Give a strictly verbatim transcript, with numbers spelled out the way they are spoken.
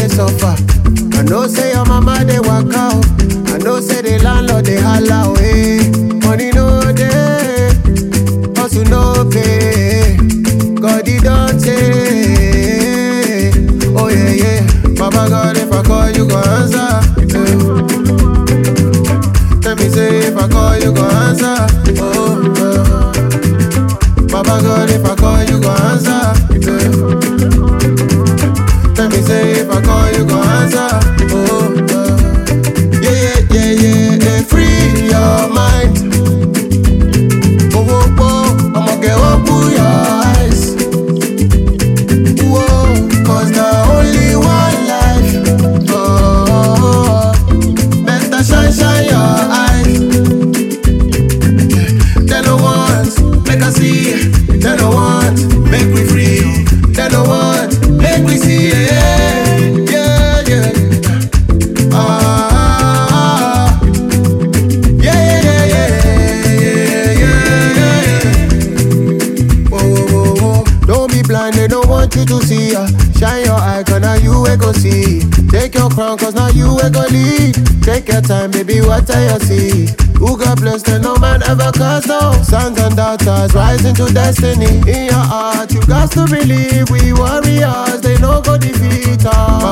they suffer. I know say your mama they work out. I know say the landlord they holla away. Money no day, hustle no pay. God he don't say. Oh yeah yeah, Baba God if I call you go answer. Yeah. Let me say if I call you go answer. Oh yeah. Baba God if I call you go answer. Yeah. Let me say if I call you go answer. Oh yeah yeah yeah yeah yeah. Free your mind. Oh oh oh, I'ma get open your eyes. Whoa, cause now only one life. Oh, better shine shine your eyes. They don't want, make us see. They don't want, make we free. They don't want, make we see. Yeah, yeah, yeah. Ah, yeah, yeah, yeah, yeah, yeah, yeah. Whoa, whoa, whoa, whoa. Don't be blind, they don't want you to see ya. Shine your eye, cause now you will go see. Take your crown, cause now you will go lead. Take your time, baby, what I you see. Who God bless, then no man ever cast down. Sons and daughters rising to destiny. In your heart, you got to believe we warriors, they no go defeat us.